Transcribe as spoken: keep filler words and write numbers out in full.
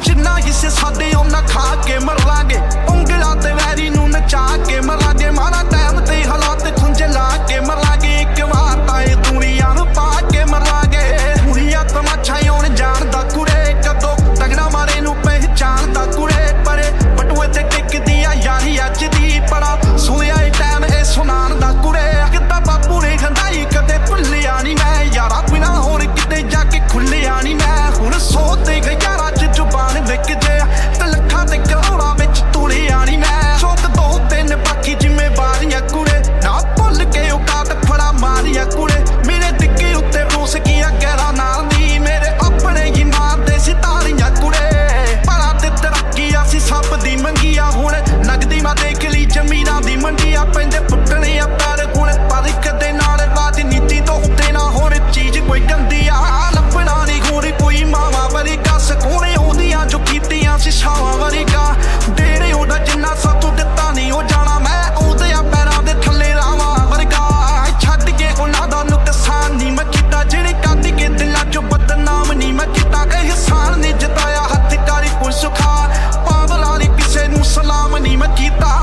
जिन्ना हिस्से साडे उन्ना खा के मर लांगे उंगलां ते वैरी नूं नचा के मर लांगे माड़ा टाइम ते हालात खुंझ ला के मर लांगे एक वार तां इह दुनिया नूं पा के मर लांगे दुनिया तमाशा होण जाणदा कुड़े कदों तगड़ा मारे नूं पहचानदा कुड़े परे बटूए ते टिकदी आ यारी अज दी बड़ा सुणिया ए टाइम ए सुनाण दा कुड़े किद्दां बापू ने खंदाई कदे भुल्लिया नी मैं यारा बिना होण किते जाके खुल्लिया नी मैं हुण सोचदे गई यारा च जुबान विक जे ते लखां ते करोड़ां विच तुड़िया नी मैं शौक दो तीन बाकी जिम्मेवारियां कुड़े ना भुल के औकात फड़ा मारिया कुड़े मेरे डिग्गे उत्ते रोस किया गहरा नाल नी मेरे अपने ही मारदे सितारियां कुड़े भला ते तरक्की असीं सब दी मंगिया हुण नगदी मैं देख ली जमीनां दी मंडिया पैंदे पुट्टने आ पैर हुण पर कदे नाल राजनीति तो उत्ते ना होर चीज कोई गंदी आ लभना नी होर कोई मावा वरीगा सकूने ओदियां जो कीतियां सिछावां वरीगा डेरे ओदा जिन्ना सातों दित्ता नी ओ जाना मैं ओदे पैरां दे थल्ले रावां वरगा छड्ड के उन्हां दा नुकसान नी मैं कीता जेह्ड़े कड्ड के दिलां चों बदनाम नी मैं कीता एहसान नी जताया हत्थ कारी पुल सुखा पावला नी किसे नूं सलाम नी मैं कीता